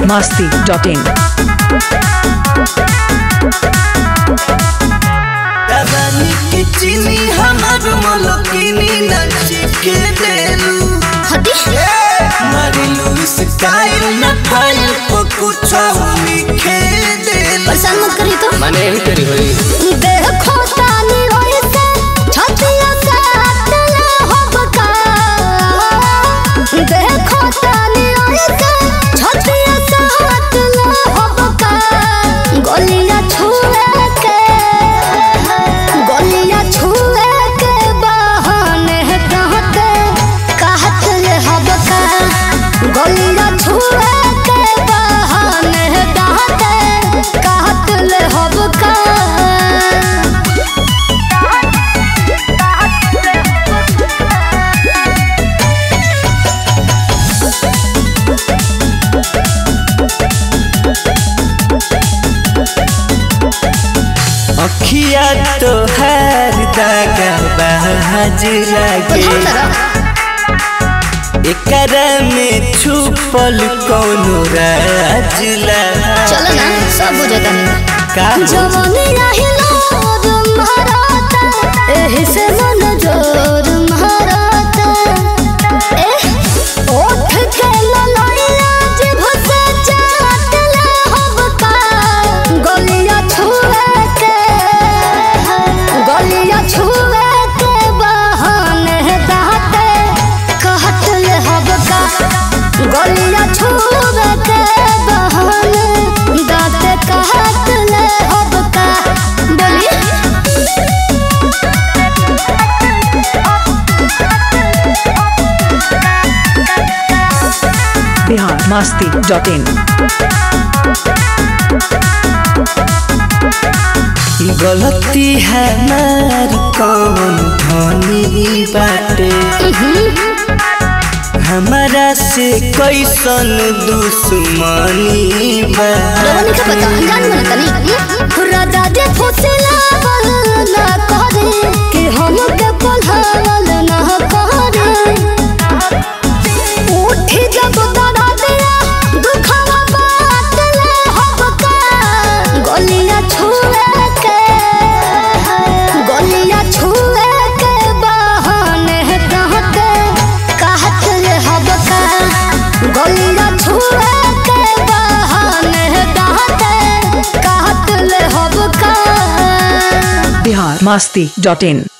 biharmasti.in. रानी के चीनी हमार मलकिनी नच के देलू मारिलू स्टाइल न फाइल को कुछ लिखे देलू। परेशान मत करी तो माने यही तेरी होई देखो तानी रोए से छतिया से अतला हो बका। देखो तानी रोए से छतिया से अतला हो बका। गोलियां छुए के बहाने कहते ले हो बका। गोलियां छुए के बहाने कहते ले हो बका। अखिया तो हर दागा बाज लागे एकरा में छुपल कौनो राज लागे। चलो ना सब बुझता है का जवानी रहिलो महाराता एही से मन जोर महाराता। ओठ के ललैया जिभ से चाटला हो बका। गोलियां छुए के बहाने कहत ले हो बका। गोलियां छुए के बहाने दाते कहत ले हो बका। बोलिए biharmasti.in. गलती हमार कौन धनी बाटे हमारा से कैसन दुश्मनी बाटे। रोनी का पता जान बनता नहीं राजा जे फुसला बल ना करे कि हम के पलहल ना करे। उठी जब दरा दिया दुखवा बात ले हो बका। गोलियां छुए के बहाने कहत ले हो बका। गोलियां छुए के बहाने कहत ले हो बका। biharmasti.in.